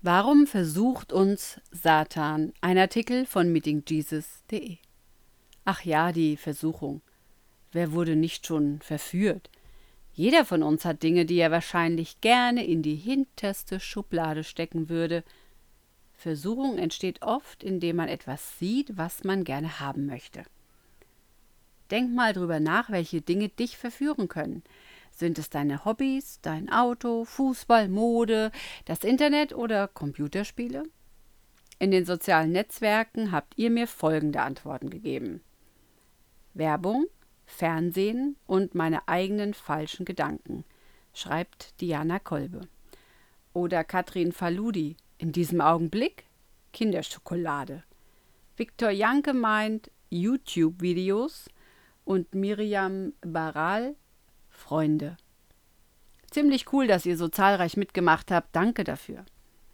Warum versucht uns Satan? Ein Artikel von meetingjesus.de. Ach ja, die Versuchung. Wer wurde nicht schon verführt? Jeder von uns hat Dinge, die er wahrscheinlich gerne in die hinterste Schublade stecken würde. Versuchung entsteht oft, indem man etwas sieht, was man gerne haben möchte. Denk mal drüber nach, welche Dinge dich verführen können. Sind es deine Hobbys, dein Auto, Fußball, Mode, das Internet oder Computerspiele? In den sozialen Netzwerken habt ihr mir folgende Antworten gegeben: Werbung, Fernsehen und meine eigenen falschen Gedanken, schreibt Diana Kolbe. Oder Katrin Faludi, in diesem Augenblick Kinderschokolade. Viktor Janke meint YouTube-Videos und Miriam Baral Freunde. Ziemlich cool, dass ihr so zahlreich mitgemacht habt. Danke dafür.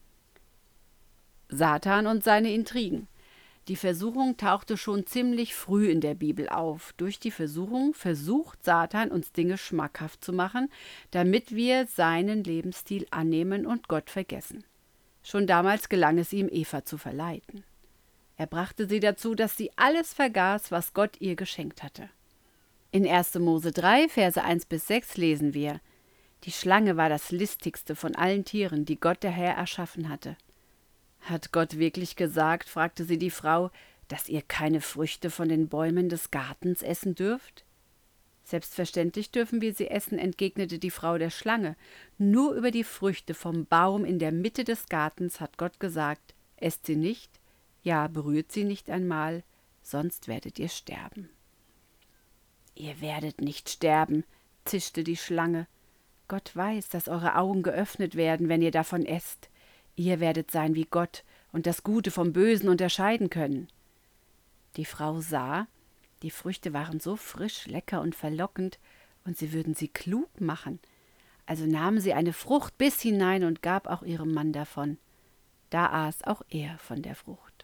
Satan und seine Intrigen. Die Versuchung tauchte schon ziemlich früh in der Bibel auf. Durch die Versuchung versucht Satan, uns Dinge schmackhaft zu machen, damit wir seinen Lebensstil annehmen und Gott vergessen. Schon damals gelang es ihm, Eva zu verleiten. Er brachte sie dazu, dass sie alles vergaß, was Gott ihr geschenkt hatte. In 1. Mose 3, Verse 1-6 lesen wir: Die Schlange war das listigste von allen Tieren, die Gott der Herr erschaffen hatte. Hat Gott wirklich gesagt, fragte sie die Frau, dass ihr keine Früchte von den Bäumen des Gartens essen dürft? Selbstverständlich dürfen wir sie essen, entgegnete die Frau der Schlange. Nur über die Früchte vom Baum in der Mitte des Gartens hat Gott gesagt: Esst sie nicht, ja, berührt sie nicht einmal, sonst werdet ihr sterben. Ihr werdet nicht sterben, zischte die Schlange. Gott weiß, dass eure Augen geöffnet werden, wenn ihr davon esst. Ihr werdet sein wie Gott und das Gute vom Bösen unterscheiden können. Die Frau sah, die Früchte waren so frisch, lecker und verlockend, und sie würden sie klug machen. Also nahm sie eine Frucht, biss hinein und gab auch ihrem Mann davon. Da aß auch er von der Frucht.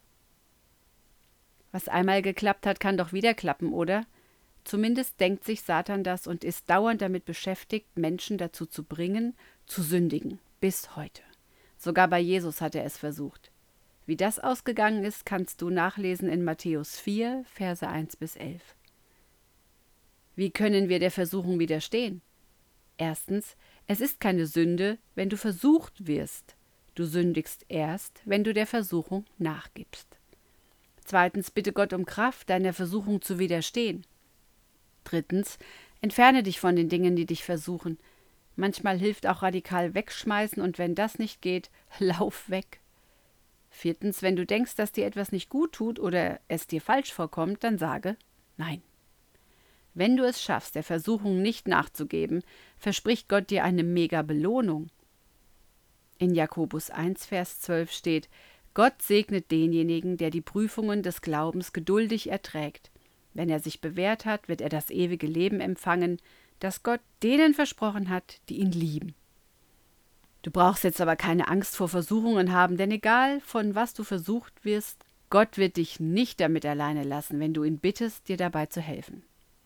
Was einmal geklappt hat, kann doch wieder klappen, oder? Zumindest denkt sich Satan das und ist dauernd damit beschäftigt, Menschen dazu zu bringen, zu sündigen, bis heute. Sogar bei Jesus hat er es versucht. Wie das ausgegangen ist, kannst du nachlesen in Matthäus 4, Verse 1-11. Wie können wir der Versuchung widerstehen? Erstens, es ist keine Sünde, wenn du versucht wirst. Du sündigst erst, wenn du der Versuchung nachgibst. Zweitens, bitte Gott um Kraft, deiner Versuchung zu widerstehen. Drittens, entferne dich von den Dingen, die dich versuchen. Manchmal hilft auch radikal wegschmeißen, und wenn das nicht geht, lauf weg. Viertens, wenn du denkst, dass dir etwas nicht gut tut oder es dir falsch vorkommt, dann sage Nein. Wenn du es schaffst, der Versuchung nicht nachzugeben, verspricht Gott dir eine mega Belohnung. In Jakobus 1, Vers 12 steht: Gott segnet denjenigen, der die Prüfungen des Glaubens geduldig erträgt. Wenn er sich bewährt hat, wird er das ewige Leben empfangen, das Gott denen versprochen hat, die ihn lieben. Du brauchst jetzt aber keine Angst vor Versuchungen haben, denn egal, von was du versucht wirst, Gott wird dich nicht damit alleine lassen, wenn du ihn bittest, dir dabei zu helfen.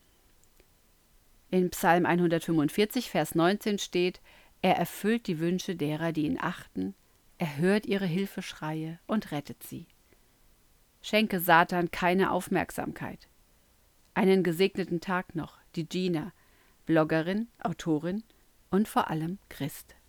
In Psalm 145, Vers 19 steht: Er erfüllt die Wünsche derer, die ihn achten, er hört ihre Hilfeschreie und rettet sie. Schenke Satan keine Aufmerksamkeit. Einen gesegneten Tag noch, die Gina, Bloggerin, Autorin und vor allem Christ.